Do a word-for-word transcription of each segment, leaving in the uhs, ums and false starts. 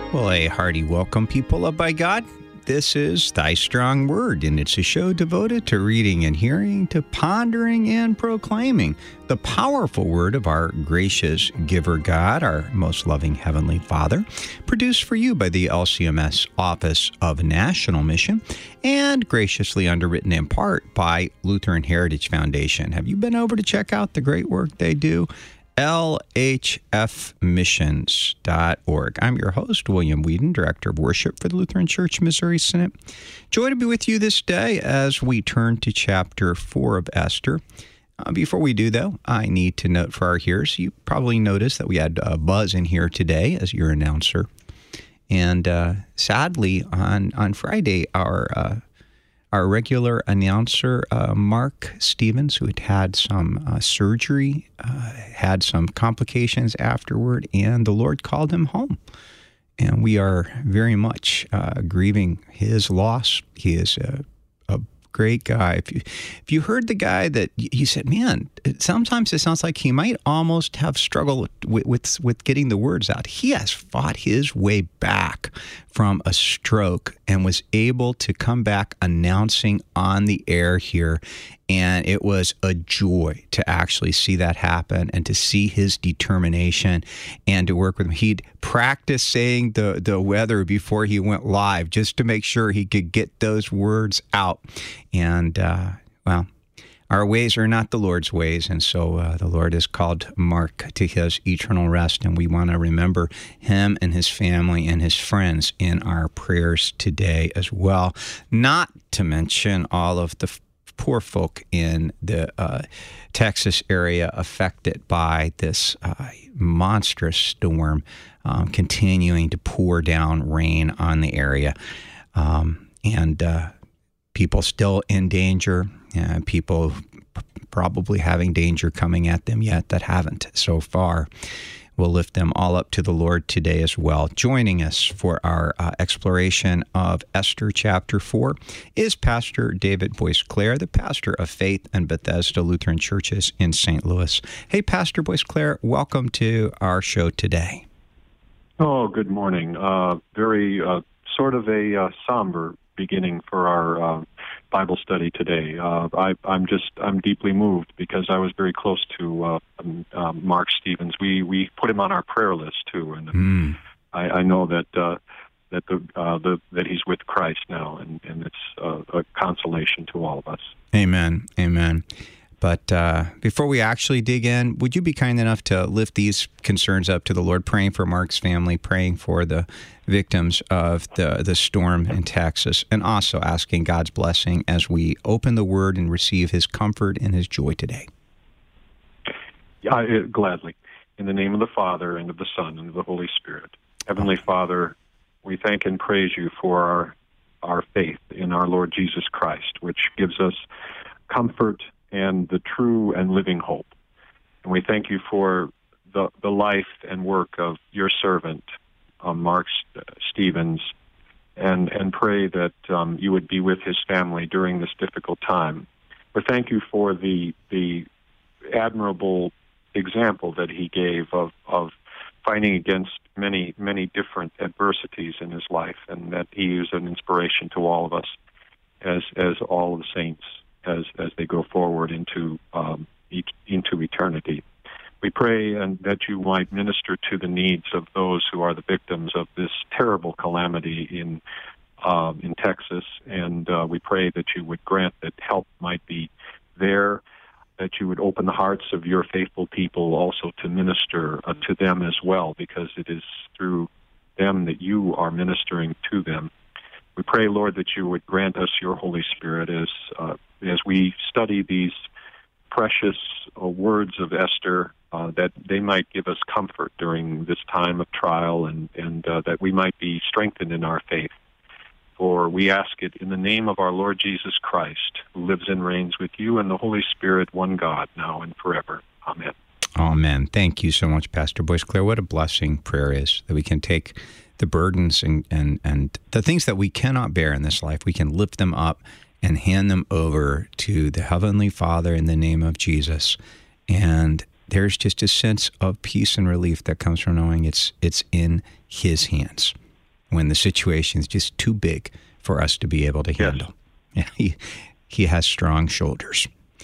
Well, a hearty welcome, people loved by God. This is Thy Strong Word, and it's a show devoted to reading and hearing, to pondering and proclaiming the powerful word of our gracious giver God, our most loving Heavenly Father, produced for you by the L C M S Office of National Mission, and graciously underwritten in part by Lutheran Heritage Foundation. Have you been over to check out the great work they do? L H F missions dot org. I'm your host, William Whedon, Director of Worship for the Lutheran Church Missouri Synod. Joy to be with you this day as we turn to chapter four of Esther. Uh, before we do, though, I need to note for our hearers, you probably noticed that we had uh, Buzz in here today as your announcer. And uh, sadly, on, on Friday, our uh, Our regular announcer, uh, Mark Stevens, who had had some uh, surgery, uh, had some complications afterward, and the Lord called him home. And we are very much uh, grieving his loss. He is a, a great guy. If you, if you heard the guy that you said, man, it, sometimes it sounds like he might almost have struggled with, with, with getting the words out. He has fought his way back from a stroke and was able to come back announcing on the air here. And it was a joy to actually see that happen and to see his determination and to work with him. He'd practice saying the, the weather before he went live just to make sure he could get those words out. And, uh, well, our ways are not the Lord's ways, and so uh, the Lord has called Mark to his eternal rest, and we want to remember him and his family and his friends in our prayers today as well, not to mention all of the f- poor folk in the uh, Texas area affected by this uh, monstrous storm um, continuing to pour down rain on the area, um, and uh, people still in danger. Uh, people p- probably having danger coming at them yet that haven't so far. We'll lift them all up to the Lord today as well. Joining us for our uh, exploration of Esther chapter four is Pastor David Boisclair, the pastor of Faith and Bethesda Lutheran Churches in Saint Louis. Hey, Pastor Boisclair, welcome to our show today. Oh, good morning. Uh, very uh, sort of a uh, somber beginning for our uh, Bible study today. Uh, I, I'm just, I'm deeply moved because I was very close to uh, um, uh, Mark Stevens. We we put him on our prayer list too, and mm. I, I know that uh, that the uh, the that he's with Christ now, and and it's uh, a consolation to all of us. Amen. Amen. But uh, before we actually dig in, would you be kind enough to lift these concerns up to the Lord, praying for Mark's family, praying for the victims of the, the storm in Texas, and also asking God's blessing as we open the Word and receive His comfort and His joy today? Yeah, I, gladly. In the name of the Father, and of the Son, and of the Holy Spirit. Heavenly oh. Father, we thank and praise you for our, our faith in our Lord Jesus Christ, which gives us comfort and the true and living hope. And we thank you for the, the life and work of your servant, um, Mark Stevens, and, and pray that um, you would be with his family during this difficult time. But thank you for the the admirable example that he gave of, of fighting against many, many different adversities in his life, and that he is an inspiration to all of us as as all of the saints as as they go forward into um, e- into eternity. We pray and that you might minister to the needs of those who are the victims of this terrible calamity in um, in Texas, and uh, we pray that you would grant that help might be there, that you would open the hearts of your faithful people also to minister uh, to them as well, because it is through them that you are ministering to them. We pray, Lord, that you would grant us your Holy Spirit as uh, as we study these precious uh, words of Esther, uh, that they might give us comfort during this time of trial, and, and uh, that we might be strengthened in our faith. For we ask it in the name of our Lord Jesus Christ, who lives and reigns with you and the Holy Spirit, one God, now and forever. Amen. Amen. Thank you so much, Pastor Boisclair. What a blessing prayer is, that we can take the burdens and, and, and the things that we cannot bear in this life, we can lift them up and hand them over to the Heavenly Father in the name of Jesus. And there's just a sense of peace and relief that comes from knowing it's it's in His hands. when the situation is just too big for us to be able to handle. Yes. Yeah, he, he has strong shoulders.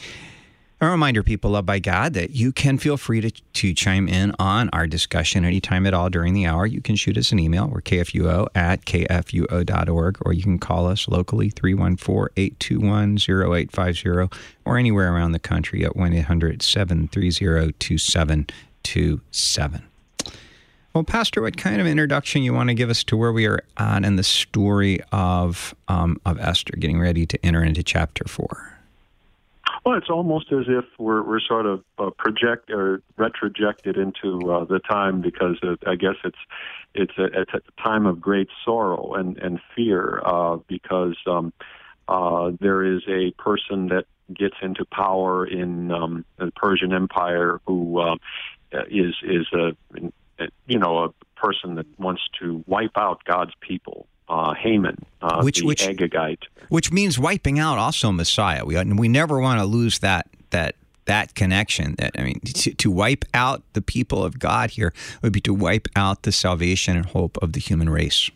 A reminder, people loved by God, that you can feel free to, to chime in on our discussion anytime at all during the hour. You can shoot us an email. We're K F U O at K F U O dot org, or you can call us locally, three one four, eight two one, zero eight five zero, or anywhere around the country at one eight hundred, seven three zero, two seven two seven. Well, Pastor, what kind of introduction you want to give us to where we are on in the story of um, of Esther, getting ready to enter into chapter four? Well, it's almost as if we're we're sort of uh, project or retrojected into uh, the time, because uh, I guess it's it's a, it's a time of great sorrow and and fear, uh, because um, uh, there is a person that gets into power in um, the Persian Empire who uh, is is a you know a person that wants to wipe out God's people. Uh, Haman, uh, which, the which, Agagite, which means wiping out also Messiah. We we never want to lose that that that connection. That I mean, to, to wipe out the people of God here would be to wipe out the salvation and hope of the human race.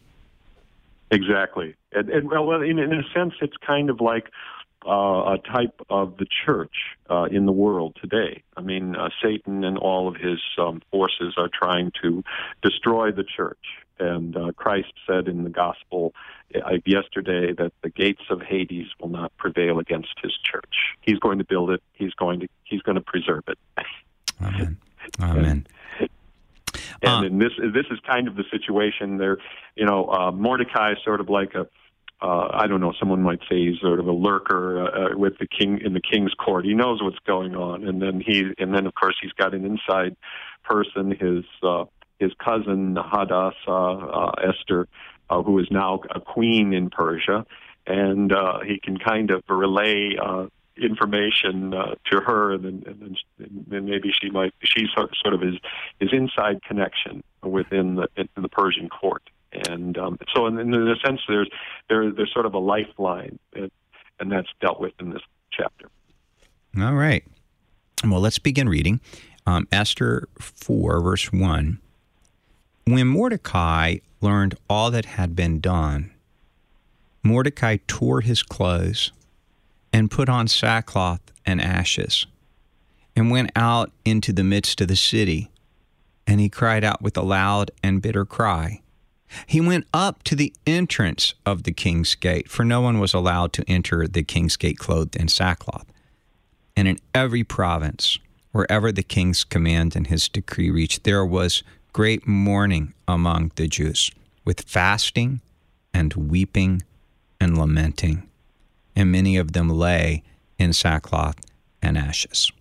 Exactly, and, and well, in, in a sense, it's kind of like uh, a type of the church uh, in the world today. I mean, uh, Satan and all of his um, forces are trying to destroy the church. And uh, Christ said in the gospel uh, yesterday that the gates of Hades will not prevail against his church. He's going to build it. He's going to he's going to preserve it. Amen. Amen. And, and, and this this is kind of the situation there. You know, uh, Mordecai is sort of like a uh, I don't know. Someone might say he's sort of a lurker uh, with the king in the king's court. He knows what's going on, and then he and then of course he's got an inside person. His uh, His cousin Hadassah, uh, Esther, uh, who is now a queen in Persia, and uh, he can kind of relay uh, information uh, to her, and then, and then maybe she might she's sort of his his inside connection within the in the Persian court, and um, so in, in a sense there's there there's sort of a lifeline, and, and that's dealt with in this chapter. All right, well, let's begin reading um, Esther four, verse one. When Mordecai learned all that had been done, Mordecai tore his clothes and put on sackcloth and ashes and went out into the midst of the city, and he cried out with a loud and bitter cry. He went up to the entrance of the king's gate, for no one was allowed to enter the king's gate clothed in sackcloth. And in every province, wherever the king's command and his decree reached, there was great mourning among the Jews, with fasting and weeping and lamenting, and many of them lay in sackcloth and ashes.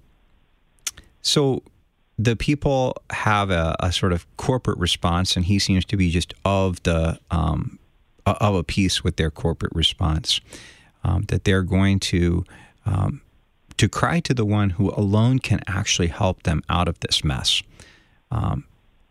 So the people have a, a sort of corporate response, and he seems to be just of the um, of a piece with their corporate response, um, that they're going to um, to cry to the one who alone can actually help them out of this mess. Um,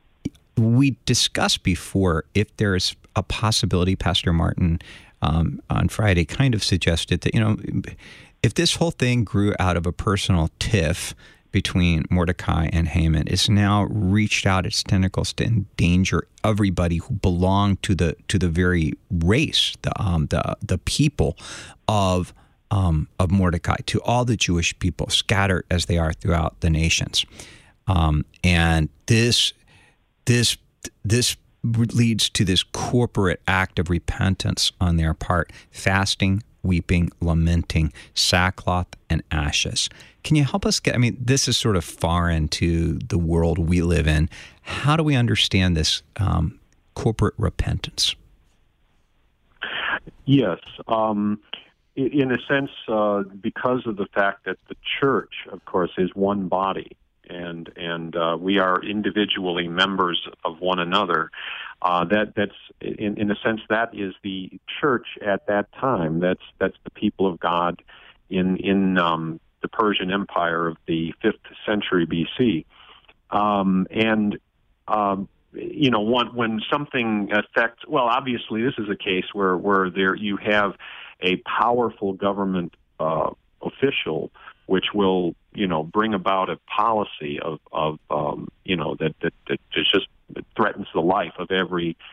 We discussed before if there's a possibility, Pastor Martin um, on Friday kind of suggested that, you know, if this whole thing grew out of a personal tiff between Mordecai and Haman, it's now reached out its tentacles to endanger everybody who belonged to the to the very race, the um, the the people of um, of Mordecai, to all the Jewish people scattered as they are throughout the nations, um, and this. This this leads to this corporate act of repentance on their part, fasting, weeping, lamenting, sackcloth, and ashes. Can you help us get, I mean, this is sort of foreign to the world we live in. How do we understand this um, corporate repentance? Yes. Um, in a sense, uh, because of the fact that the church, of course, is one body, and and uh, we are individually members of one another. Uh, that that's in, in a sense that is the church at that time. That's that's the people of God in in um, the Persian Empire of the fifth century B C. Um, and um, you know, when, when something affects, well, obviously this is a case where where there you have a powerful government uh, official, which will, you know, bring about a policy of, of um, you know, that, that, that just threatens the life of every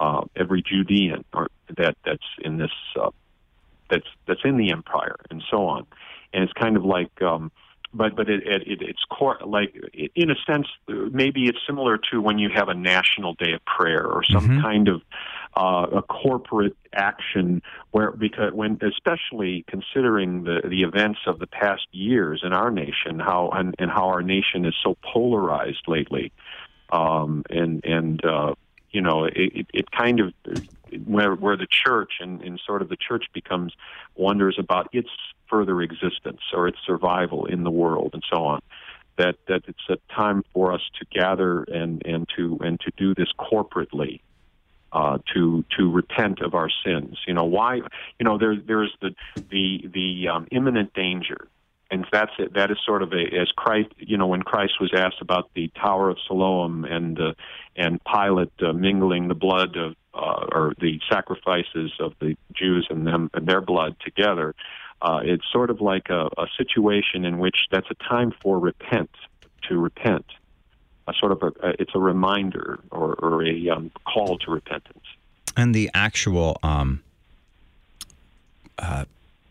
uh, every Judean or that that's in this uh, that's that's in the empire, and so on. And it's kind of like, um, but but it, it it's core like in a sense maybe it's similar to when you have a national day of prayer or some mm-hmm. kind of uh, a corporate action where because when especially considering the the events of the past years in our nation, how and, and how our nation is so polarized lately, um, and and uh, you know it, it kind of where where the church and, and sort of the church becomes wonders about its further existence or its survival in the world and so on. That that it's a time for us to gather and, and to and to do this corporately, uh, to to repent of our sins. You know why? You know there there's the the the um, imminent danger, and that's it. That is sort of a as Christ. You know when Christ was asked about the Tower of Siloam and uh, and Pilate uh, mingling the blood of uh, or the sacrifices of the Jews and them and their blood together. Uh, it's sort of like a, a situation in which that's a time for repent, to repent. A sort of a, a it's a reminder or, or a um, call to repentance. And the actual, um, uh,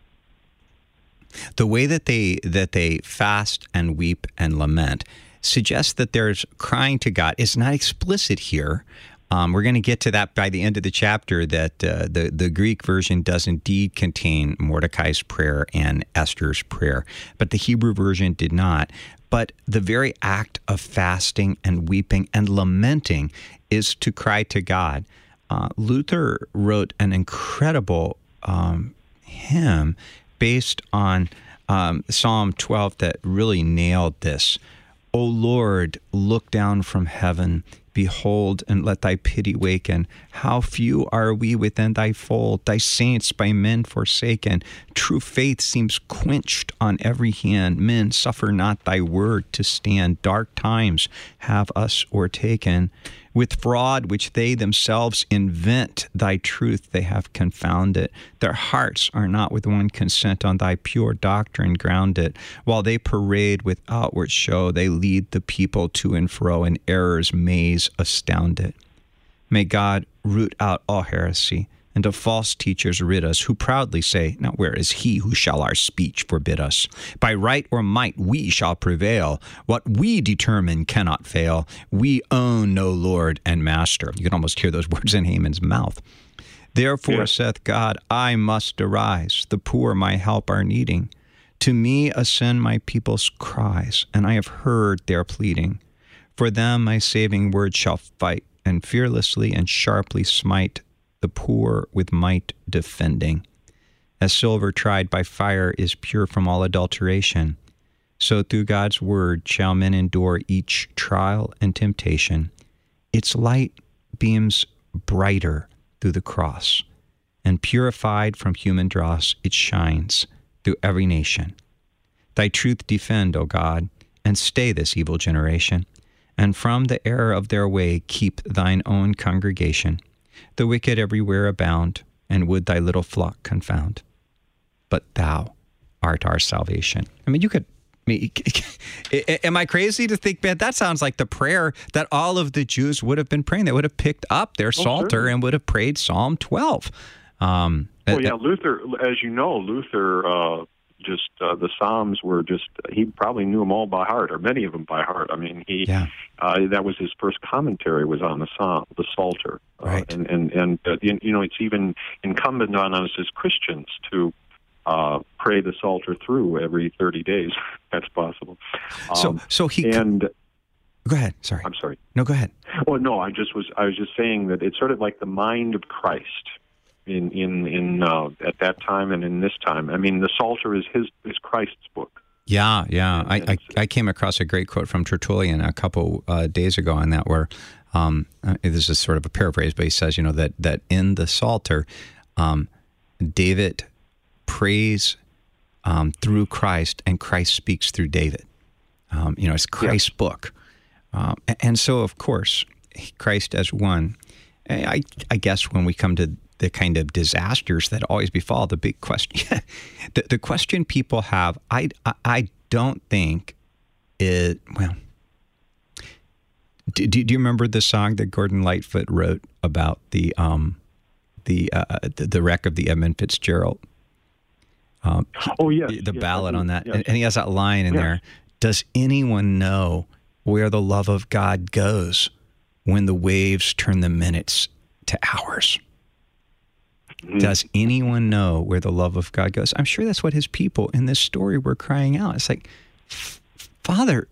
the way that they that they fast and weep and lament suggests that there's crying to God. It's not explicit here. Um, we're going to get to that by the end of the chapter, that uh, the, the Greek version does indeed contain Mordecai's prayer and Esther's prayer, but the Hebrew version did not. But the very act of fasting and weeping and lamenting is to cry to God. Uh, Luther wrote an incredible um, hymn based on um, Psalm twelve that really nailed this. O Lord, look down from heaven. Behold, and let thy pity waken. How few are we within thy fold, thy saints by men forsaken. True faith seems quenched on every hand. Men suffer not thy word to stand. Dark times have us o'ertaken. With fraud which they themselves invent, thy truth they have confounded. Their hearts are not with one consent on thy pure doctrine grounded. While they parade with outward show, they lead the people to and fro in error's maze astounded. May God root out all heresy, and of false teachers rid us, who proudly say, now where is he who shall our speech forbid us? By right or might we shall prevail. What we determine cannot fail. We own no Lord and Master. You can almost hear those words in Haman's mouth. Therefore, yeah. saith God, I must arise. The poor my help are needing. To me ascend my people's cries, and I have heard their pleading. For them my saving word shall fight, and fearlessly and sharply smite the poor with might defending. As silver tried by fire is pure from all adulteration, so through God's word shall men endure each trial and temptation. Its light beams brighter through the cross, and purified from human dross it shines through every nation. Thy truth defend, O God, and stay this evil generation, and from the error of their way keep thine own congregation. The wicked everywhere abound, and would thy little flock confound. But thou art our salvation. I mean, you could, I mean, am I crazy to think, man, that sounds like the prayer that all of the Jews would have been praying. They would have picked up their oh, Psalter sure. and would have prayed Psalm twelve. Um, well, yeah, Luther, as you know, Luther, uh, just uh, the Psalms were just, he probably knew them all by heart, or many of them by heart. I mean, he yeah. uh, that was his first commentary was on the Psalm, the Psalter. Uh, right. And, and, and uh, you know, it's even incumbent on us as Christians to uh, pray the Psalter through every thirty days. That's possible. Um, so, so he... And, go ahead, sorry. I'm sorry. No, go ahead. Oh, no, I just was, I was just saying that it's sort of like the mind of Christ. In in in uh, at that time and in this time, I mean, the Psalter is his is Christ's book. Yeah, yeah. I, I I came across a great quote from Tertullian a couple uh, days ago on that, where um, this is sort of a paraphrase, but he says, you know, that that in the Psalter, um, David prays um, through Christ, and Christ speaks through David. Um, you know, it's Christ's yeah. book, um, and, and so of course, Christ as one. I I guess when we come to the kind of disasters that always befall, the big question, the, the question people have, I, I, I don't think it, well, Do, do, do you remember the song that Gordon Lightfoot wrote about the um, the, uh, the the wreck of the Edmund Fitzgerald? Um, oh yes, the yes, ballad on that, yes. and, and he has that line in yes. there. Does anyone know where the love of God goes when the waves turn the minutes to hours? Mm-hmm. Does anyone know where the love of God goes? I'm sure that's what his people in this story were crying out. It's like, Father,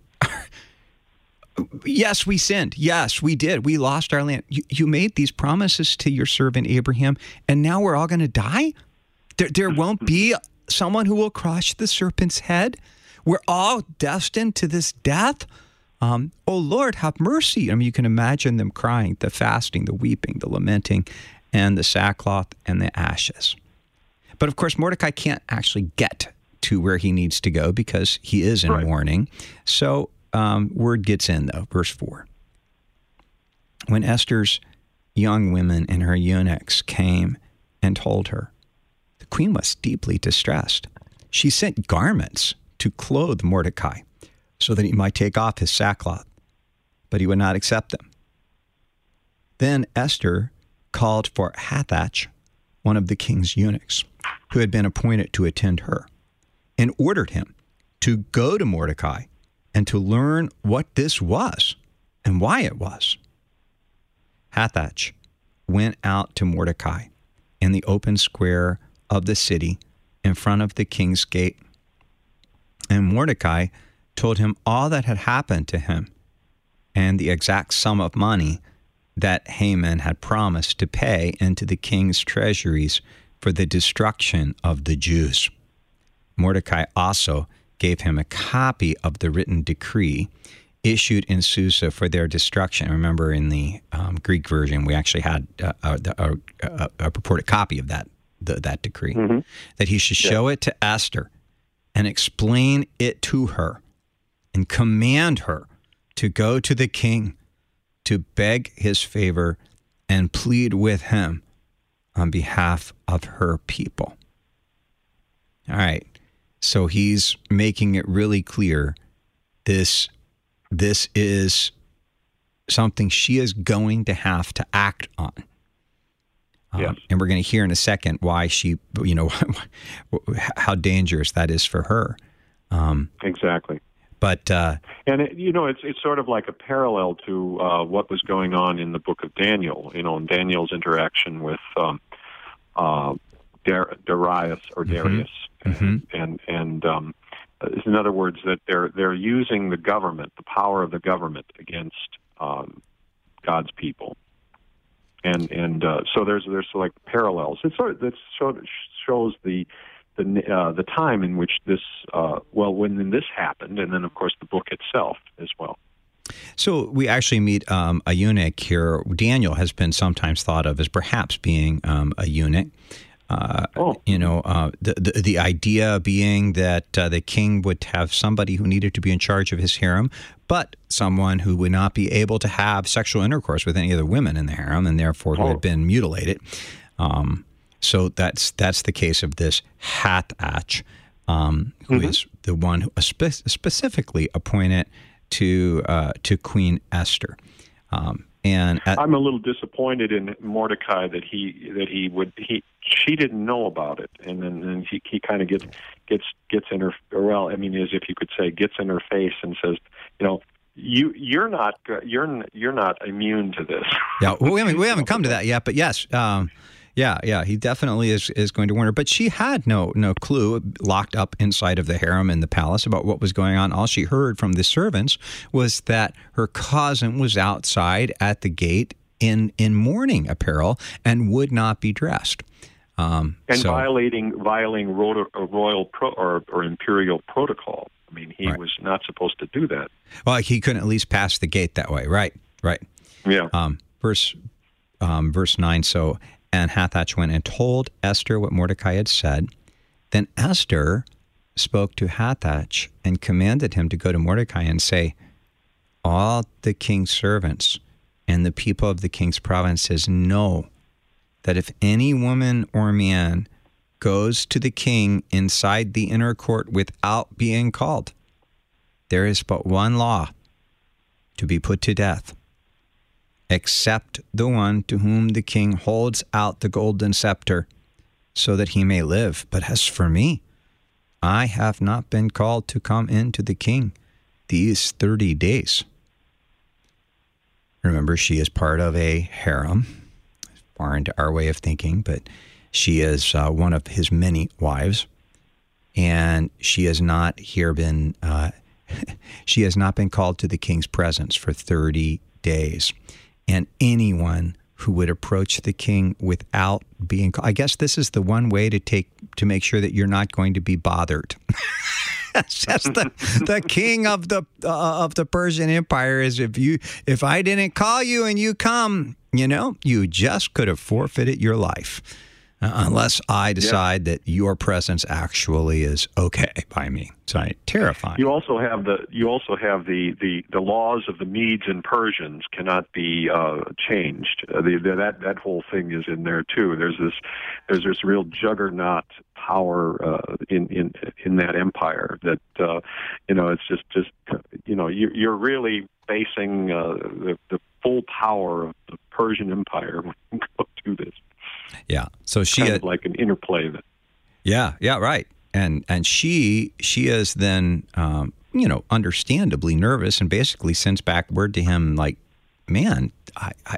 yes, we sinned. Yes, we did. We lost our land. You, you made these promises to your servant Abraham, and now we're all going to die? There, there won't be someone who will crush the serpent's head? We're all destined to this death? Um, oh, Lord, have mercy. I mean, you can imagine them crying, the fasting, the weeping, the lamenting, and the sackcloth and the ashes. But, of course, Mordecai can't actually get to where he needs to go because he is in right. mourning. So um, word gets in, though. Verse four. When Esther's young women and her eunuchs came and told her, the queen was deeply distressed. She sent garments to clothe Mordecai so that he might take off his sackcloth, but he would not accept them. Then Esther called for Hathach, one of the king's eunuchs, who had been appointed to attend her, and ordered him to go to Mordecai and to learn what this was and why it was. Hathach went out to Mordecai in the open square of the city in front of the king's gate. And Mordecai told him all that had happened to him and the exact sum of money that Haman had promised to pay into the king's treasuries for the destruction of the Jews. Mordecai also gave him a copy of the written decree issued in Susa for their destruction. Remember, in the um, Greek version, we actually had a, a, a, a purported copy of that the, that decree, mm-hmm. that he should show yeah. it to Esther and explain it to her and command her to go to the king to beg his favor and plead with him on behalf of her people. All right. So he's making it really clear this this is something she is going to have to act on. Um, yes. And we're going to hear in a second why she, you know, how dangerous that is for her. Um, exactly. But uh, and it, you know, it's it's sort of like a parallel to uh, what was going on in the book of Daniel. You know, in Daniel's interaction with um, uh, Dar- Darius or Darius, mm-hmm. and and, and um, in other words, that they're they're using the government, the power of the government, against um, God's people. And and uh, so there's there's like parallels. It sort of that sort of shows the the uh, the time in which this uh, well when this happened, and then of course the book itself as well. So we actually meet um, a eunuch here. Daniel has been sometimes thought of as perhaps being um, a eunuch. Uh, oh. You know, uh, the, the the idea being that uh, the king would have somebody who needed to be in charge of his harem, but someone who would not be able to have sexual intercourse with any of the women in the harem, and therefore who oh. had been mutilated. Um, so that's that's the case of this Hathach, um, who mm-hmm. is the one who spe- specifically appointed to uh, to Queen Esther. Um, and at, I'm a little disappointed in Mordecai that he that he would he she didn't know about it, and then and he he kind of gets gets gets in her or well, I mean, as if you could say, gets in her face and says, you know, you you're not you're you're not immune to this. Yeah, well, we haven't we haven't come to that yet, but yes. Um, Yeah, yeah, he definitely is is going to warn her. But she had no no clue, locked up inside of the harem in the palace, about what was going on. All she heard from the servants was that her cousin was outside at the gate in, in mourning apparel and would not be dressed. Um, and so, violating violating royal, royal pro, or, or imperial protocol. I mean, he right. was not supposed to do that. Well, he couldn't at least pass the gate that way. Right, right. Yeah. Um, verse, um, verse nine, so... And Hathach went and told Esther what Mordecai had said. Then Esther spoke to Hathach and commanded him to go to Mordecai and say, all the king's servants and the people of the king's provinces know that if any woman or man goes to the king inside the inner court without being called, there is but one law: to be put to death except the one to whom the king holds out the golden scepter, so that he may live. But as for me, I have not been called to come in to the king these thirty days. Remember, she is part of a harem, far into our way of thinking, but she is uh, one of his many wives, and she has not here been uh, she has not been called to the king's presence for thirty days. And anyone who would approach the king without being called, I guess this is the one way to take to make sure that you're not going to be bothered. That's just the, the king of the uh, of the Persian Empire is if you if I didn't call you and you come, you know, you just could have forfeited your life. Uh, unless I decide yeah. that your presence actually is okay by me. So terrifying. You also have the you also have the, the, the laws of the Medes and Persians cannot be uh, changed. Uh, the, the, that that whole thing is in there too. There's this there's this real juggernaut power uh, in in in that empire that uh, you know it's just just you know you, you're really facing uh, the the full power of the Persian Empire when you go through this. Yeah, so she kind had, of like an interplay. That, yeah, yeah, right, and and she she is then um, you know understandably nervous and basically sends back word to him like, man, I, I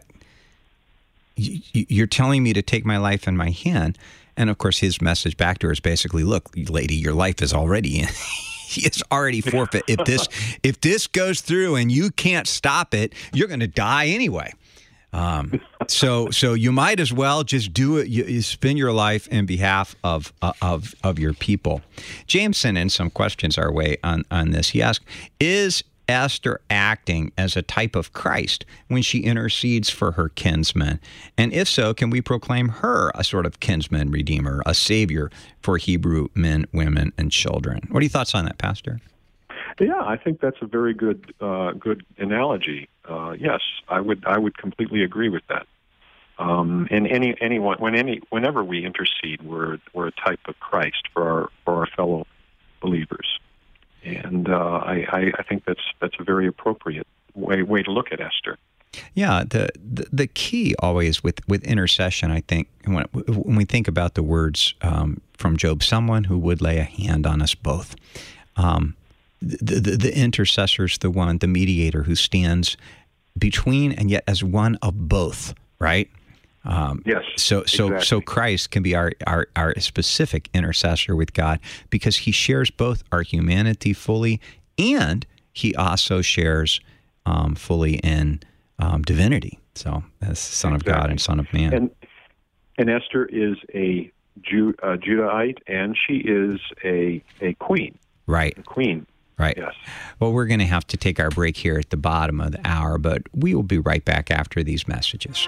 y- you're telling me to take my life in my hand, and of course his message back to her is basically, look, lady, your life is already in. He is already forfeit. If this if this goes through and you can't stop it, you're going to die anyway. Um, so, so you might as well just do it. You, you spend your life in behalf of, uh, of, of your people. James sent in some questions our way on, on this. He asked, is Esther acting as a type of Christ when she intercedes for her kinsmen? And if so, can we proclaim her a sort of kinsman redeemer, a savior for Hebrew men, women, and children? What are your thoughts on that, Pastor? Yeah, I think that's a very good uh, good analogy. Uh, yes, I would I would completely agree with that. Um, and any anyone when any whenever we intercede, we're we're a type of Christ for our for our fellow believers, and uh, I, I think that's that's a very appropriate way way to look at Esther. Yeah, the, the the key always with, with intercession, I think, when when we think about the words um, from Job, someone who would lay a hand on us both. Um, The, the, the intercessor's the one, the mediator who stands between and yet as one of both, right? Um, yes. So, so, exactly. so Christ can be our, our, our specific intercessor with God because he shares both our humanity fully and he also shares um, fully in um, divinity. So, as Son exactly. of God and Son of Man. And, and Esther is a Jew, a Judahite, and she is a a queen. Right. A queen. Right. Yes. Well, we're going to have to take our break here at the bottom of the hour, but we will be right back after these messages.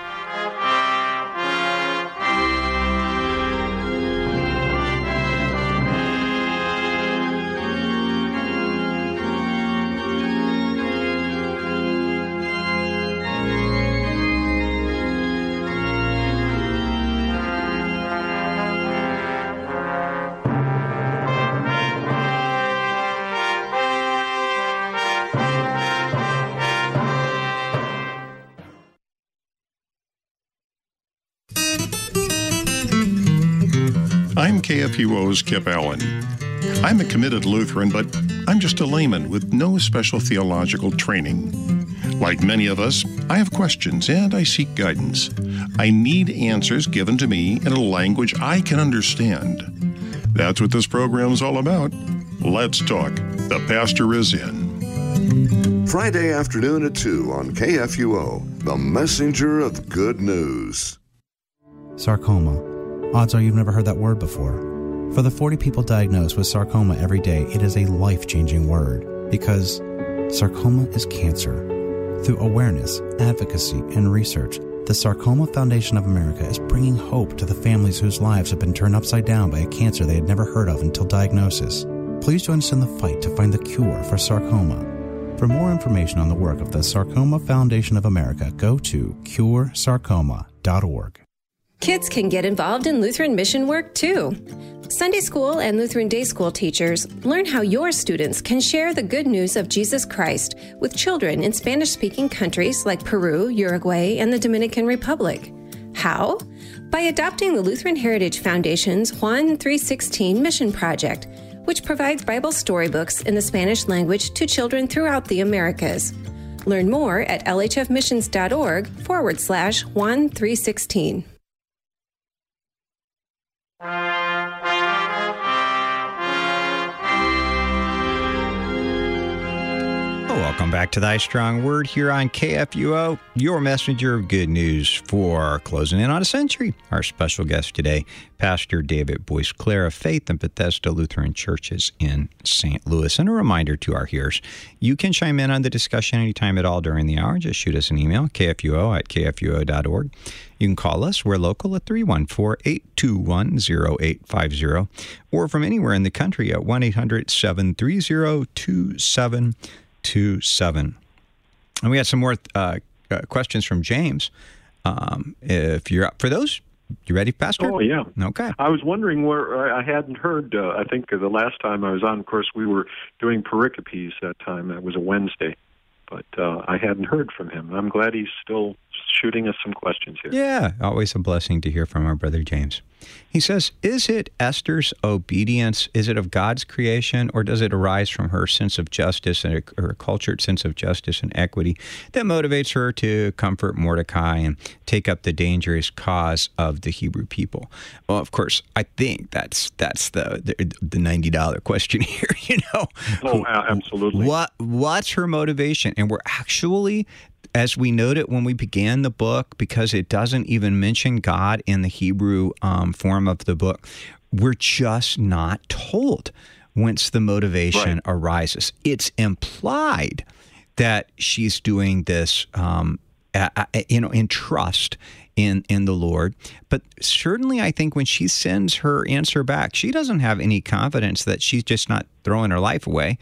I'm K F U O's Kip Allen. I'm a committed Lutheran, but I'm just a layman with no special theological training. Like many of us, I have questions and I seek guidance. I need answers given to me in a language I can understand. That's what this program's all about. Let's talk. The pastor is in. Friday afternoon at two on K F U O, the messenger of good news. Sarcoma. Odds are you've never heard that word before. For the forty people diagnosed with sarcoma every day, it is a life-changing word because sarcoma is cancer. Through awareness, advocacy, and research, the Sarcoma Foundation of America is bringing hope to the families whose lives have been turned upside down by a cancer they had never heard of until diagnosis. Please join us in the fight to find the cure for sarcoma. For more information on the work of the Sarcoma Foundation of America, go to cure sarcoma dot org. Kids can get involved in Lutheran mission work too. Sunday school and Lutheran day school teachers learn how your students can share the good news of Jesus Christ with children in Spanish-speaking countries like Peru, Uruguay, and the Dominican Republic. How? By adopting the Lutheran Heritage Foundation's Juan three sixteen Mission Project, which provides Bible storybooks in the Spanish language to children throughout the Americas. Learn more at lhfmissions.org forward slash Juan three sixteen. Welcome back to Thy Strong Word here on K F U O, your messenger of good news for closing in on a century. Our special guest today, Pastor David Boisclair of Faith and Bethesda Lutheran Churches in Saint Louis. And a reminder to our hearers, you can chime in on the discussion anytime at all during the hour. Just shoot us an email, k f u o at k f u o dot org. You can call us. We're local at three one four, eight two one, zero eight five zero, or from anywhere in the country at one eight hundred, seven three zero, two seven two seven. And we had some more uh, uh, questions from James. Um, if you're up for those, you ready, Pastor? Oh, yeah. Okay. I was wondering where I hadn't heard, uh, I think the last time I was on, of course, we were doing pericopes that time. That was a Wednesday. But uh, I hadn't heard from him. I'm glad he's still shooting us some questions here. Yeah, always a blessing to hear from our brother James. He says, is it Esther's obedience, is it of God's creation, or does it arise from her sense of justice and her cultured sense of justice and equity that motivates her to comfort Mordecai and take up the dangerous cause of the Hebrew people? Well, of course, I think that's that's the the, the ninety dollar question here, you know. Oh, absolutely. What What's her motivation? And we're actually, as we noted when we began the book, because it doesn't even mention God in the Hebrew um, form of the book, we're just not told whence the motivation right. arises. It's implied that she's doing this, um, uh, you know, in trust in in the Lord. But certainly, I think when she sends her answer back, she doesn't have any confidence that she's just not throwing her life away.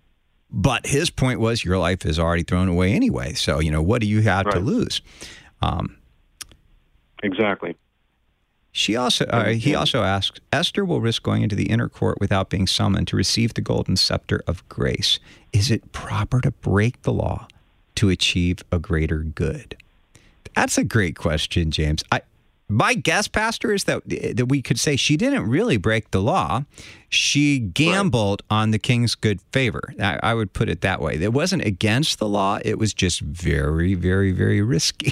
But his point was, your life is already thrown away anyway. So, you know, what do you have right. to lose? Um, exactly. She also, uh, he also asks, Esther will risk going into the inner court without being summoned to receive the golden scepter of grace. Is it proper to break the law to achieve a greater good? That's a great question, James. I, my guess, Pastor, is that that we could say she didn't really break the law. She gambled right. on the king's good favor. I, I would put it that way. It wasn't against the law. It was just very, very, very risky.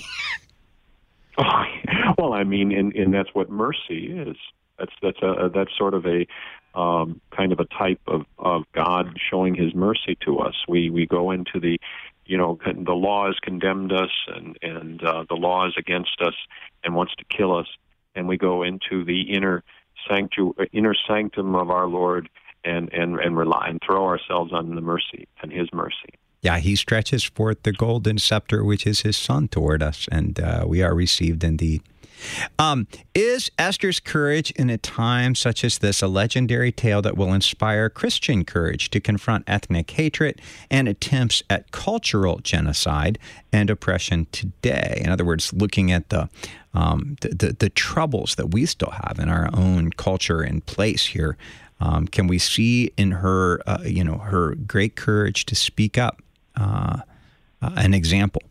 oh, well, I mean, and, and that's what mercy is. That's that's a that's sort of a um, kind of a type of, of God showing His mercy to us. We we go into the, you know, the law has condemned us, and and uh, the law is against us and wants to kill us, and we go into the inner sanctu- inner sanctum of our Lord and and and rely and throw ourselves on the mercy and His mercy. Yeah, He stretches forth the golden scepter, which is His Son, toward us, and uh, we are received indeed. Um, is Esther's courage in a time such as this a legendary tale that will inspire Christian courage to confront ethnic hatred and attempts at cultural genocide and oppression today? In other words, looking at the um, the, the, the troubles that we still have in our own culture and place here, um, can we see in her, uh, you know, her great courage to speak up uh, uh, an example?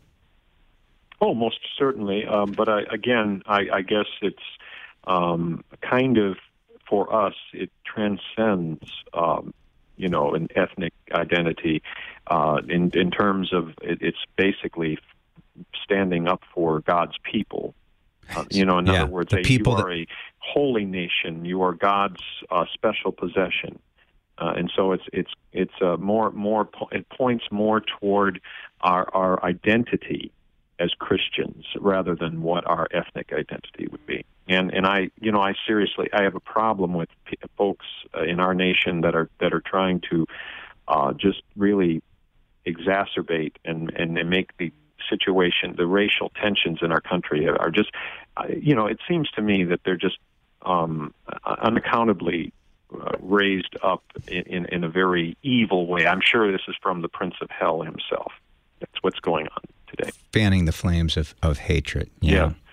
Oh, most certainly. Um, but I, again, I, I guess it's um, kind of, for us, it transcends, um, you know, an ethnic identity uh, in, in terms of it, it's basically standing up for God's people. Uh, you know, in yeah, other words, the a, people you are that... a holy nation. You are God's uh, special possession. Uh, and so it's it's it's uh, more more it points more toward our our identity as Christians rather than what our ethnic identity would be. And and I, you know, I seriously, I have a problem with p- folks uh, in our nation that are that are trying to uh, just really exacerbate and, and, and make the situation, the racial tensions in our country are just, uh, you know, it seems to me that they're just um, unaccountably uh, raised up in, in, in a very evil way. I'm sure this is from the Prince of Hell himself. That's what's going on today. Fanning the flames of, of hatred. Yeah. yeah.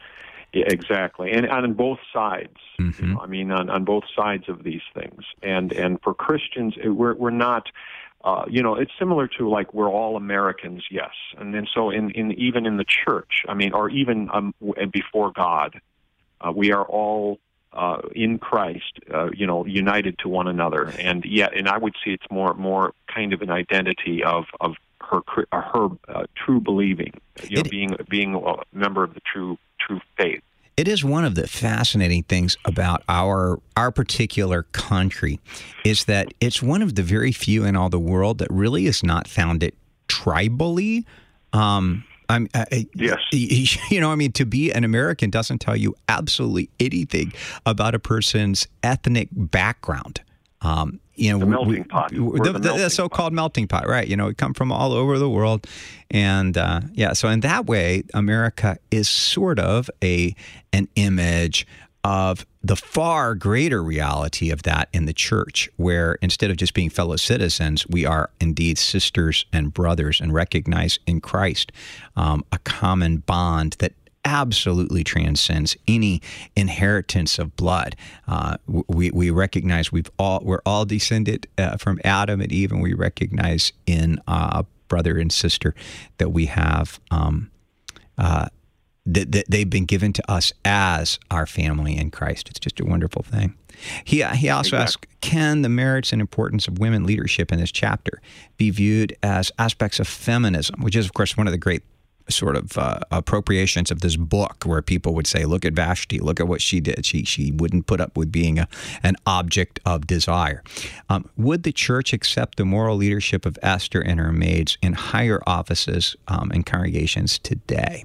Yeah, exactly, and, and on both sides. Mm-hmm. You know, I mean, on, on both sides of these things, and and for Christians, we're we're not. Uh, you know, it's similar to like we're all Americans, yes, and then so in, in even in the church, I mean, or even um, before God, uh, we are all uh, in Christ, uh, you know, united to one another, and yet, and I would see it's more more kind of an identity of of her her uh, true believing, you know, it, being being a member of the true true faith. It is one of the fascinating things about our our particular country is that it's one of the very few in all the world that really is not founded tribally. Um, I'm, I, yes. You know, I mean, to be an American doesn't tell you absolutely anything about a person's ethnic background. Um, you know, the melting we, pot. The, the, the, melting the so-called pot. melting pot, right? You know, we come from all over the world, and uh, yeah. So in that way, America is sort of a an image of the far greater reality of that in the church, where instead of just being fellow citizens, we are indeed sisters and brothers, and recognize in Christ um, a common bond that absolutely transcends any inheritance of blood. Uh, we we recognize we've all we're all descended uh, from Adam and Eve, and we recognize in uh, brother and sister that we have um, uh, that, that they've been given to us as our family in Christ. It's just a wonderful thing. He he also exactly. asked, can the merits and importance of women leadership in this chapter be viewed as aspects of feminism, which is of course one of the great sort of uh, appropriations of this book, where people would say, look at Vashti, look at what she did. She she wouldn't put up with being a, an object of desire. Um, would the church accept the moral leadership of Esther and her maids in higher offices um, and congregations today?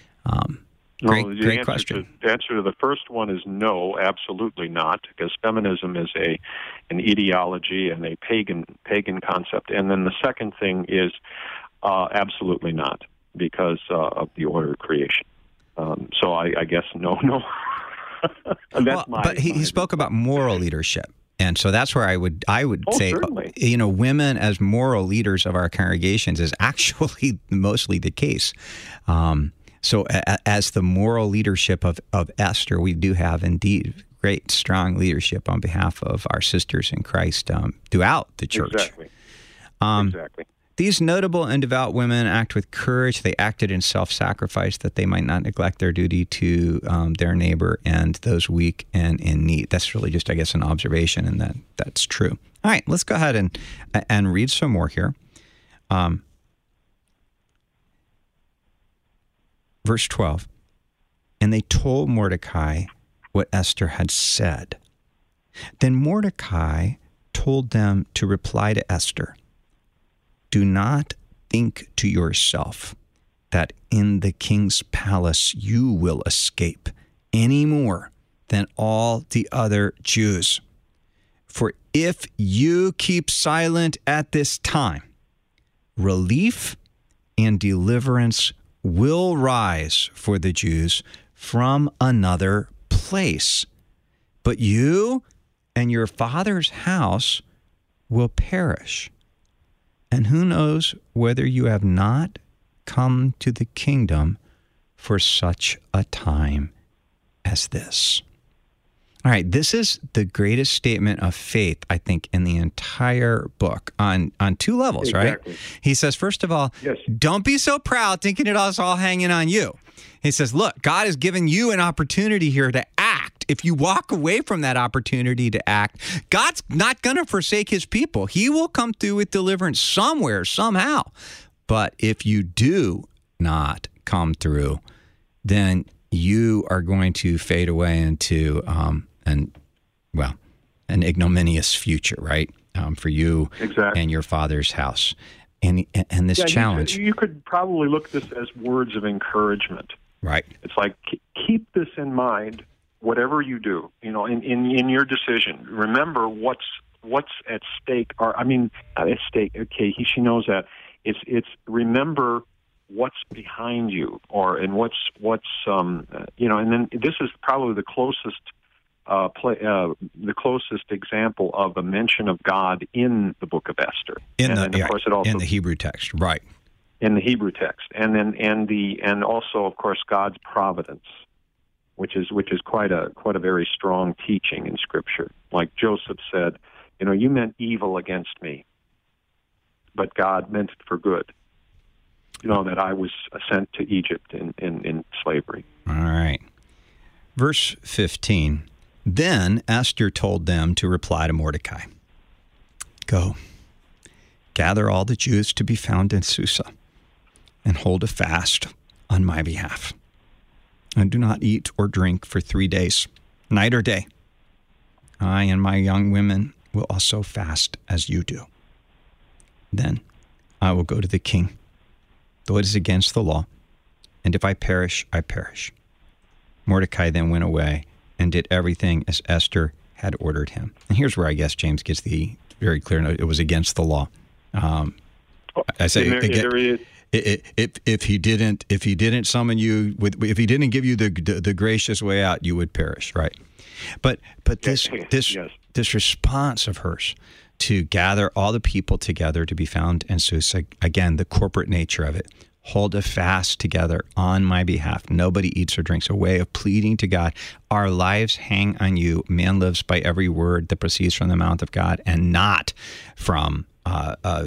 Um, great, well, the great answer question. To, the answer to the first one is no, absolutely not, because feminism is a an ideology and a pagan pagan concept. And then the second thing is uh, absolutely not, because uh, of the order of creation. Um, so I, I guess no, no. That's well, my, but he, my he spoke about moral leadership. And so that's where I would I would oh, say, certainly. you know, women as moral leaders of our congregations is actually mostly the case. Um, so a, as the moral leadership of, of Esther, we do have indeed great, strong leadership on behalf of our sisters in Christ um, throughout the church. Exactly. Um, exactly. These notable and devout women act with courage. They acted in self-sacrifice that they might not neglect their duty to um, their neighbor and those weak and in need. That's really just, I guess, an observation, and that that's true. All right, let's go ahead and and read some more here. Um, verse twelve, and they told Mordecai what Esther had said. Then Mordecai told them to reply to Esther, do not think to yourself that in the king's palace you will escape any more than all the other Jews. For if you keep silent at this time, relief and deliverance will rise for the Jews from another place. But you and your father's house will perish. And who knows whether you have not come to the kingdom for such a time as this. All right, this is the greatest statement of faith, I think, in the entire book on, on two levels, exactly. right? He says, first of all, yes. Don't be so proud thinking it all's all hanging on you. He says, look, God has given you an opportunity here to act. If you walk away from that opportunity to act, God's not going to forsake his people. He will come through with deliverance somewhere, somehow. But if you do not come through, then you are going to fade away into um, an, well, an ignominious future, right? Um, for you exactly. and your father's house. And and this yeah, challenge. You, you could probably look at this as words of encouragement. Right. It's like, keep this in mind, whatever you do, you know, in, in, in your decision. Remember what's what's at stake, or I mean, not at stake. Okay, he, she knows that. It's it's remember what's behind you, or and what's what's um uh, you know, and then this is probably the closest uh, play, uh the closest example of a mention of God in the book of Esther. In and, the and of yeah, course it also in the Hebrew text, right? In the Hebrew text, and then and the and also of course God's providence. which is which is quite a quite a very strong teaching in Scripture. Like Joseph said, you know, you meant evil against me, but God meant it for good. You know, that I was sent to Egypt in, in, in slavery. All right. Verse fifteen. Then Esther told them to reply to Mordecai, "Go, gather all the Jews to be found in Susa, and hold a fast on my behalf. And do not eat or drink for three days, night or day. I and my young women will also fast as you do. Then I will go to the king, though it is against the law, and if I perish, I perish." Mordecai then went away and did everything as Esther had ordered him. And here's where I guess James gets the very clear note. It was against the law. Um, I say there, again, there is, if if he didn't if he didn't summon you with if he didn't give you the the, the gracious way out, you would perish, right? But but this yes, this yes. this response of hers to gather all the people together to be found in Susa, again, the corporate nature of it. Hold a fast together on my behalf. Nobody eats or drinks. A way of pleading to God. Our lives hang on you. Man lives by every word that proceeds from the mouth of God, and not from, uh, uh,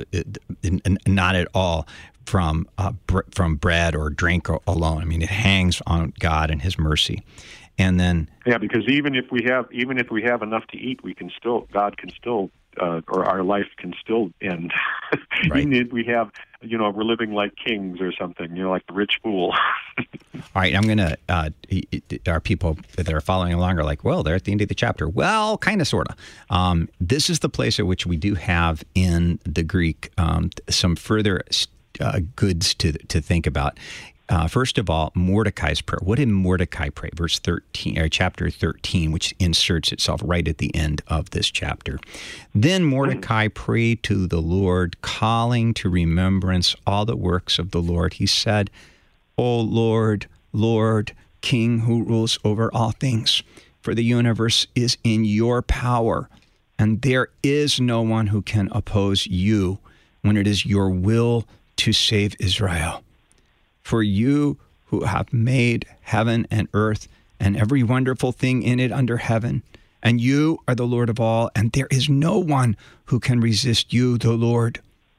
not at all from uh, br- from bread or drink alone. I mean, it hangs on God and His mercy. And then, yeah, because even if we have even if we have enough to eat, we can still God can still. Uh, or our life can still end. Right. Even if we have, you know, we're living like kings or something, you know, like the rich fool. All right, I'm going to, uh, our people that are following along are like, well, they're at the end of the chapter. Well, kind of, sort of. Um, this is the place at which we do have in the Greek um, some further uh, goods to to think about. Uh, first of all, Mordecai's prayer. What did Mordecai pray? Verse thirteen, or chapter thirteen, which inserts itself right at the end of this chapter. Then Mordecai prayed to the Lord, calling to remembrance all the works of the Lord. He said, "O Lord, Lord, King who rules over all things, for the universe is in your power, and there is no one who can oppose you when it is your will to save Israel. For you who have made heaven and earth and every wonderful thing in it under heaven, and you are the Lord of all, and there is no one who can resist you, the Lord.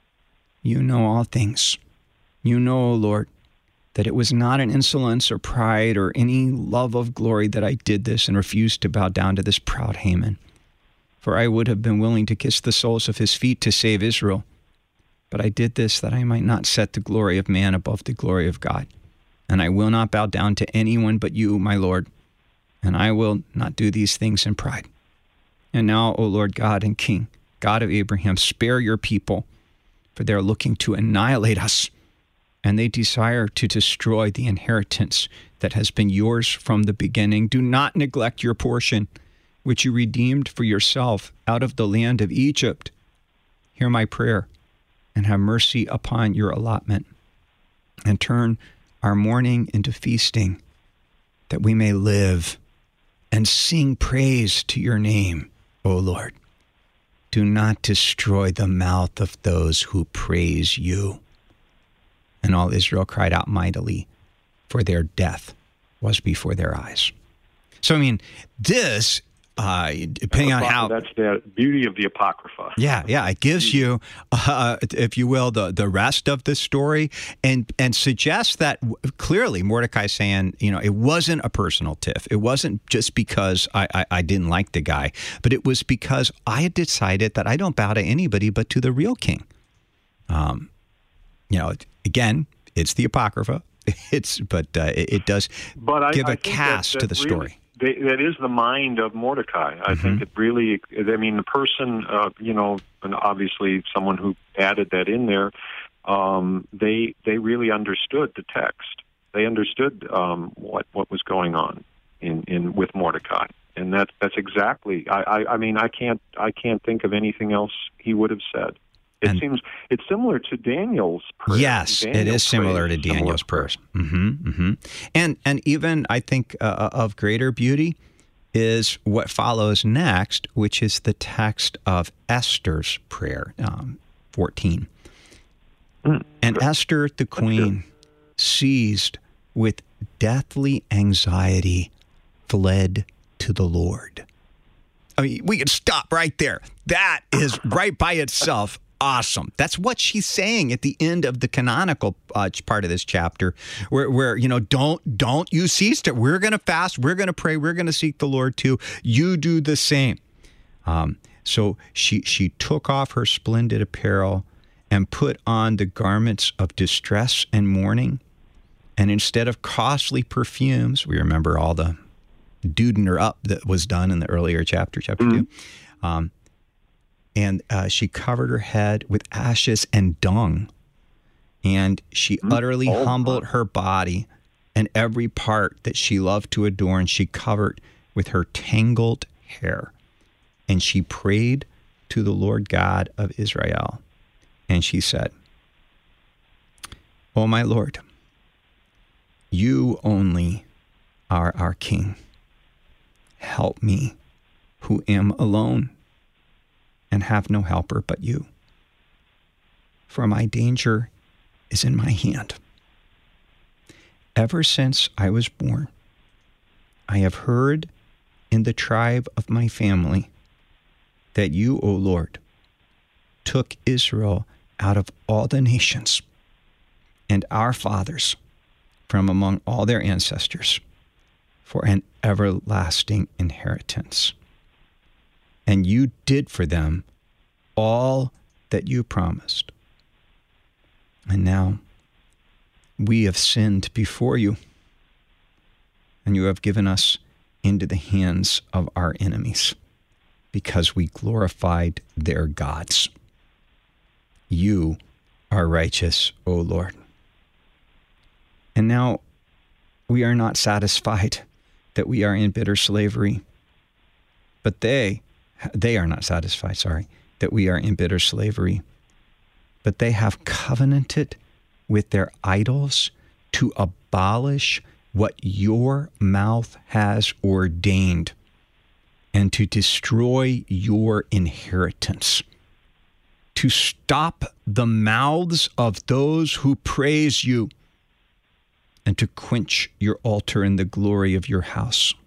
You know all things. You know, O Lord, that it was not an insolence or pride or any love of glory that I did this and refused to bow down to this proud Haman. For I would have been willing to kiss the soles of his feet to save Israel. But I did this that I might not set the glory of man above the glory of God. And I will not bow down to anyone but you, my Lord. And I will not do these things in pride. And now, O Lord God and King, God of Abraham, spare your people, for they are looking to annihilate us, and they desire to destroy the inheritance that has been yours from the beginning. Do not neglect your portion, which you redeemed for yourself out of the land of Egypt. Hear my prayer, and have mercy upon your allotment, and turn our mourning into feasting, that we may live and sing praise to your name, O Lord. Do not destroy the mouth of those who praise you." And all Israel cried out mightily, for their death was before their eyes. So, I mean, this... Uh, depending on how that's the beauty of the Apocrypha. Yeah, yeah, it gives you, uh, if you will, the, the rest of the story, and and suggests that clearly Mordecai saying, you know, it wasn't a personal tiff. It wasn't just because I, I, I didn't like the guy, but it was because I had decided that I don't bow to anybody but to the real king. Um, you know, again, it's the Apocrypha. It's but uh, it, it does but give I, I a cast that, that to the really, story. They, that is the mind of Mordecai. I mm-hmm. think it really, I mean, the person, uh, you know, and obviously someone who added that in there, um, they they really understood the text. They understood um, what what was going on in, in with Mordecai, and that's that's exactly. I, I, I mean, I can't I can't think of anything else he would have said. It and seems it's similar to Daniel's prayer. Yes, Daniel's it is similar to Daniel's prayers. Mm-hmm, mm-hmm. And and even I think uh, of greater beauty is what follows next, which is the text of Esther's prayer, um, fourteen. Mm, and good. Esther, the queen, seized with deathly anxiety, fled to the Lord. I mean, we could stop right there. That is right by itself awesome. That's what she's saying at the end of the canonical uh, part of this chapter, where, where you know, don't don't you cease to. We're going to fast. We're going to pray. We're going to seek the Lord too. You do the same. Um, so she she took off her splendid apparel and put on the garments of distress and mourning, and instead of costly perfumes, we remember all the dooding her up that was done in the earlier chapter, chapter mm-hmm. two. Um, and uh, she covered her head with ashes and dung. And she mm-hmm. utterly oh, humbled wow. her body, and every part that she loved to adorn, she covered with her tangled hair. And she prayed to the Lord God of Israel. And she said, "O my Lord, you only are our King. Help me, who am alone and have no helper but you. For my danger is in my hand. Ever since I was born, I have heard in the tribe of my family that you, O Lord, took Israel out of all the nations and our fathers from among all their ancestors for an everlasting inheritance. And you did for them all that you promised. And now we have sinned before you, and you have given us into the hands of our enemies because we glorified their gods. You are righteous, O Lord. And now we are not satisfied that we are in bitter slavery, but they, they are not satisfied, sorry, that we are in bitter slavery, but they have covenanted with their idols to abolish what your mouth has ordained and to destroy your inheritance, to stop the mouths of those who praise you, and to quench your altar in the glory of your house,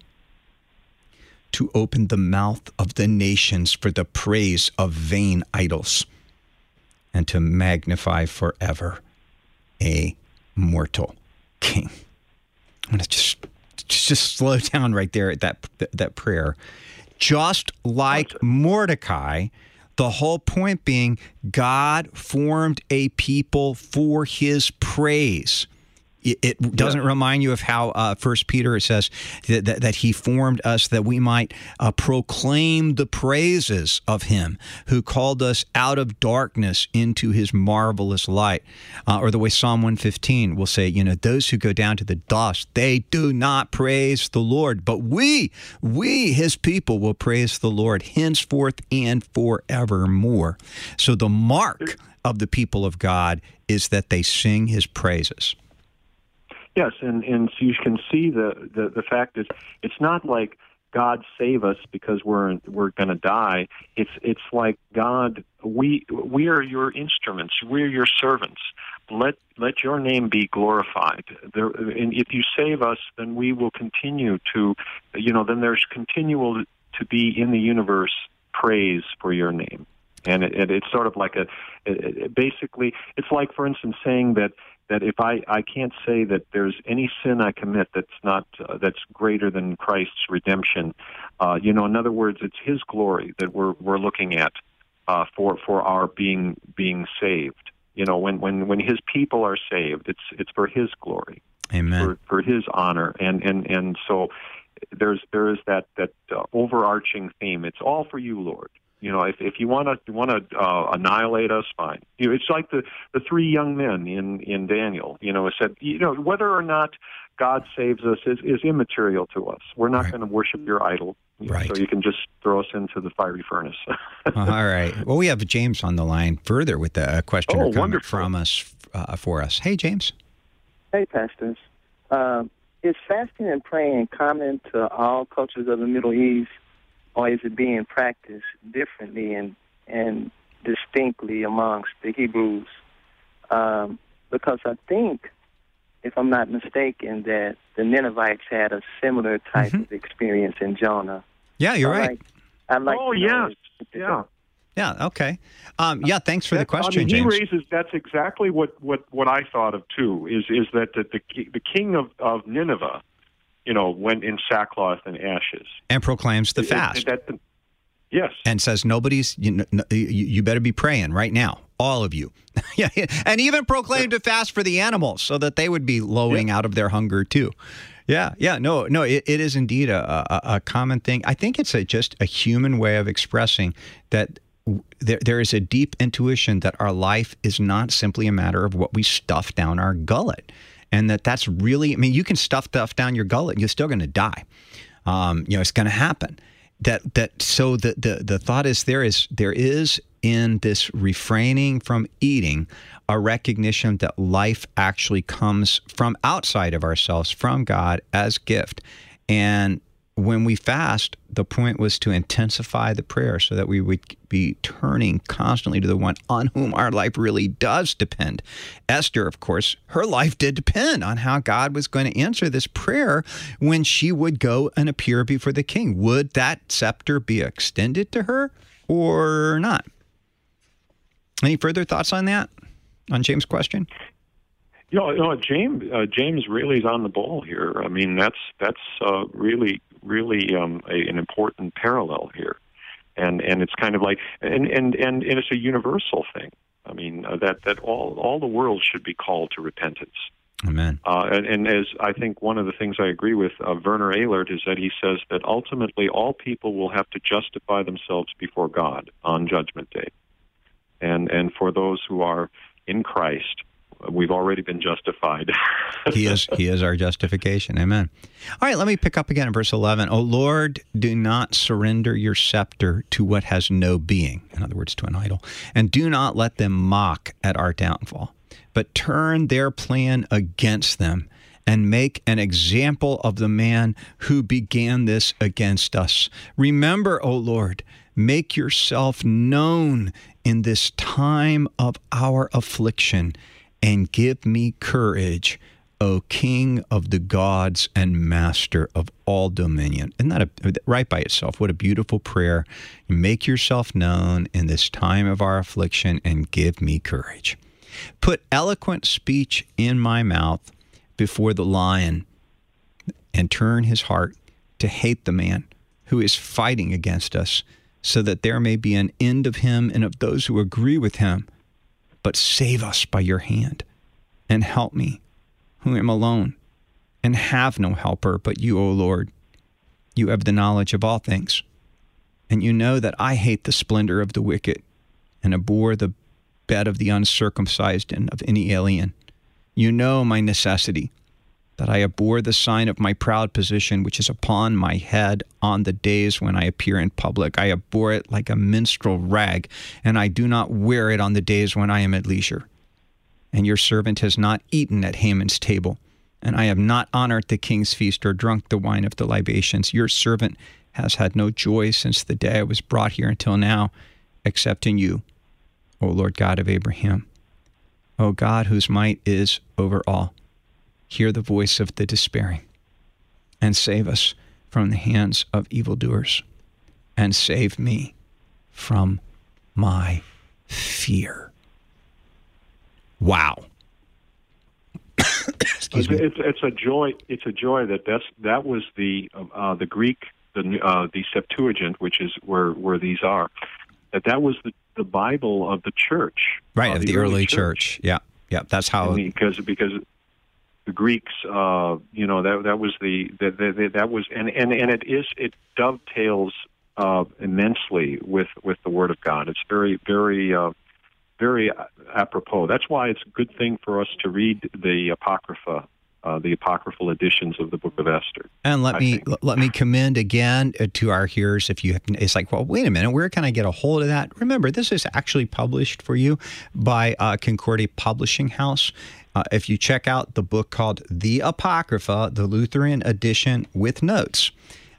to open the mouth of the nations for the praise of vain idols, and to magnify forever a mortal king." I'm going to just, just slow down right there at that, that prayer. Just like Mordecai, the whole point being God formed a people for his praise. It doesn't yeah. remind you of how uh, First Peter, it says that, that, that he formed us that we might uh, proclaim the praises of him who called us out of darkness into his marvelous light. Uh, or the way Psalm one fifteen will say, you know, those who go down to the dust, they do not praise the Lord. But we, we, his people, will praise the Lord henceforth and forevermore. So the mark of the people of God is that they sing his praises. Yes, and, and so you can see the, the, the fact is it's not like God save us because we're we're going to die. It's it's like God, we we are your instruments. We're your servants. Let let your name be glorified. There, and if you save us, then we will continue to, you know, then there's continual to be in the universe praise for your name. And it, it, it's sort of like a, it, it basically, it's like, for instance, saying that that if I, I can't say that there's any sin I commit that's not uh, that's greater than Christ's redemption. Uh, you know, in other words, it's his glory that we're we're looking at uh, for for our being being saved. You know, when, when, when his people are saved, it's it's for his glory, amen, for, for his honor, and, and, and so there's there is that that uh, overarching theme. It's all for you, Lord. You know, if if you want to want to uh, annihilate us, fine. You know, it's like the, the three young men in, in Daniel. You know, it said, you know, whether or not God saves us is, is immaterial to us. We're not right. going to worship your idol. Right. So you can just throw us into the fiery furnace. All right. Well, we have James on the line further with a question oh, or comment wonderful. from us uh, for us. Hey, James. Hey, pastors. Uh, is fasting and praying common to all cultures of the Middle East? Or is it being practiced differently and, and distinctly amongst the Hebrews? Um, because I think if I'm not mistaken, that the Ninevites had a similar type mm-hmm. of experience in Jonah. Yeah, you're I right. Like, I like oh, yes. Yeah. Yeah, okay. Um, yeah, thanks for that, the question, I mean, he James. raises, that's exactly what, what, what I thought of, too, is is that the, the, the king of, of Nineveh, you know, went in sackcloth and ashes. And proclaims the It- fast. it- that the- yes. And says, nobody's, you, know, you, you better be praying right now, all of you. Yeah, and even proclaimed a fast for the animals so that they would be lowing Yeah. out of their hunger, too. Yeah, yeah, no, no, it, it is indeed a, a, a common thing. I think it's a, just a human way of expressing that there, there is a deep intuition that our life is not simply a matter of what we stuff down our gullet. And that that's really, I mean, you can stuff stuff down your gullet and you're still going to die. Um, you know, it's going to happen. That that so the, the the thought is there is there is in this refraining from eating a recognition that life actually comes from outside of ourselves, from God as gift. And when we fast, the point was to intensify the prayer so that we would be turning constantly to the one on whom our life really does depend. Esther, of course, her life did depend on how God was going to answer this prayer when she would go and appear before the king. Would that scepter be extended to her or not? Any further thoughts on that, on James' question? You know, you know James, uh, James really is on the ball here. I mean, that's that's uh, really, really um, a, an important parallel here, and and it's kind of like, and and and, and it's a universal thing. I mean, uh, that that all all the world should be called to repentance. Amen. Uh, and, and as I think one of the things I agree with uh, Werner Ehlert is that he says that ultimately all people will have to justify themselves before God on Judgment Day, and and for those who are in Christ, we've already been justified. He is he is our justification. Amen. All right, let me pick up again in verse eleven. O Lord, do not surrender your scepter to what has no being, in other words, to an idol, and do not let them mock at our downfall, but turn their plan against them and make an example of the man who began this against us. Remember, O Lord, make yourself known in this time of our affliction, and give me courage, O King of the gods and Master of all dominion. Isn't that a, right by itself? What a beautiful prayer. Make yourself known in this time of our affliction and give me courage. Put eloquent speech in my mouth before the lion, and turn his heart to hate the man who is fighting against us, so that there may be an end of him and of those who agree with him. But save us by your hand, and help me, who am alone, and have no helper but you, O Lord. You have the knowledge of all things, and you know that I hate the splendor of the wicked, and abhor the bed of the uncircumcised and of any alien. You know my necessity, that I abhor the sign of my proud position, which is upon my head on the days when I appear in public. I abhor it like a minstrel rag, and I do not wear it on the days when I am at leisure. And your servant has not eaten at Haman's table, and I have not honored the king's feast or drunk the wine of the libations. Your servant has had no joy since the day I was brought here until now, except in you, O Lord God of Abraham, O God whose might is over all. Hear the voice of the despairing, and save us from the hands of evildoers, and save me from my fear. Wow. Excuse me. It's, it's a joy. It's a joy that that's that was the uh, the Greek the uh, the Septuagint, which is where where these are. That that was the, the Bible of the church, right? uh, Of the, the early, early church. church. Yeah, yeah. That's how. Because because. The Greeks, uh, you know, that that was the that that, that was, and, and, and it is it dovetails uh, immensely with, with the Word of God. It's very very uh, very apropos. That's why it's a good thing for us to read the Apocrypha, uh, the apocryphal editions of the Book of Esther. And let I me think. let me commend again to our hearers. If you, have, it's like, well, wait a minute, where can I get a hold of that? Remember, this is actually published for you by uh, Concordia Publishing House. Uh, if you check out the book called The Apocrypha, the Lutheran edition with notes,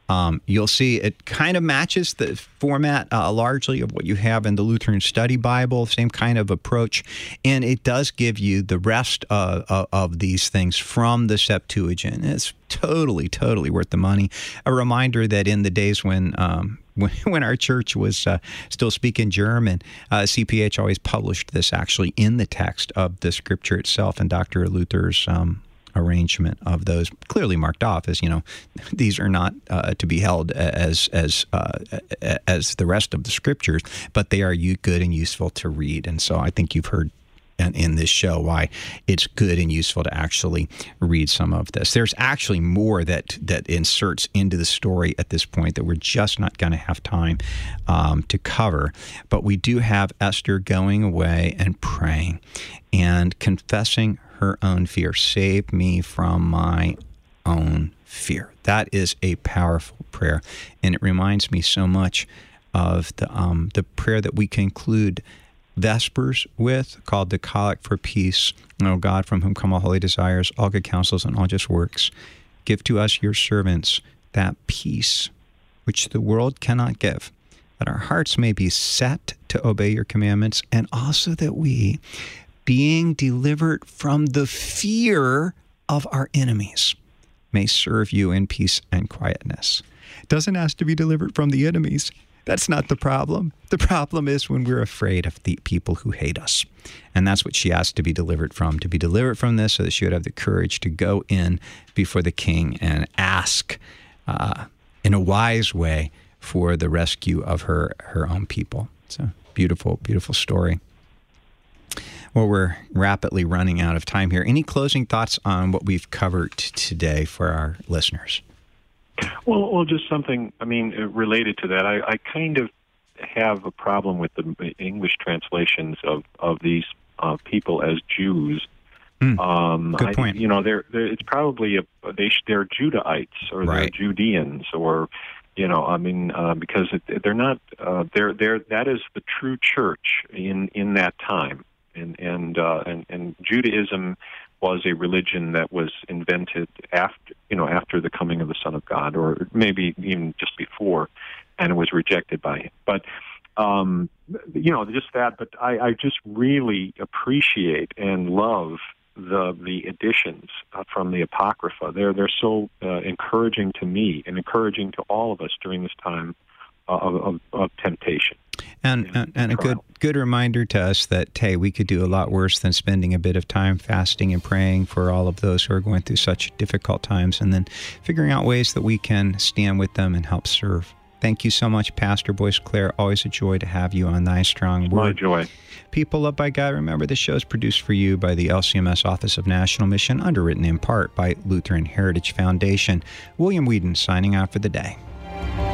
Um, you'll see it kind of matches the format uh, largely of what you have in the Lutheran Study Bible, same kind of approach. And it does give you the rest of, of, of these things from the Septuagint. It's totally, totally worth the money. A reminder that in the days when um, when, when our church was uh, still speaking German, uh, C P H always published this actually in the text of the Scripture itself, and Doctor Luther's um, arrangement of those clearly marked off as, you know, these are not uh, to be held as as uh, as the rest of the Scriptures, but they are good and useful to read. And so I think you've heard in, in this show why it's good and useful to actually read some of this. There's actually more that that inserts into the story at this point that we're just not going to have time um, to cover. But we do have Esther going away and praying and confessing her own fear. Save me from my own fear. That is a powerful prayer, and it reminds me so much of the um, the prayer that we conclude Vespers with, called the Collect for Peace. O God, from whom come all holy desires, all good counsels, and all just works, give to us, your servants, that peace which the world cannot give, that our hearts may be set to obey your commandments, and also that we, being delivered from the fear of our enemies, may serve you in peace and quietness. It doesn't ask to be delivered from the enemies. That's not the problem. The problem is when we're afraid of the people who hate us. And that's what she asked to be delivered from, to be delivered from this so that she would have the courage to go in before the king and ask uh, in a wise way for the rescue of her, her own people. It's a beautiful, beautiful story. Well, we're rapidly running out of time here. Any closing thoughts on what we've covered today for our listeners? Well, well, just something, I mean, related to that. I, I kind of have a problem with the English translations of, of these uh, people as Jews. Mm, um, good point. I, you know, they're, they're, it's probably, a, they, they're Judahites or right. they're Judeans or, you know, I mean, uh, because it, they're not, uh, they're, they're, that is the true church in, in that time. And and, uh, and and Judaism was a religion that was invented after you know after the coming of the Son of God, or maybe even just before, and it was rejected by him. But um, you know, just that. But I, I just really appreciate and love the the additions uh, from the Apocrypha. They're they're so uh, encouraging to me and encouraging to all of us during this time uh, of, of of temptation. And and, and a good good reminder to us that, hey, we could do a lot worse than spending a bit of time fasting and praying for all of those who are going through such difficult times, and then figuring out ways that we can stand with them and help serve. Thank you so much, Pastor Boyce Clare. Always a joy to have you on Thy Strong Word. My joy. People loved by God, remember the show is produced for you by the L C M S Office of National Mission, underwritten in part by Lutheran Heritage Foundation. William Whedon signing out for the day.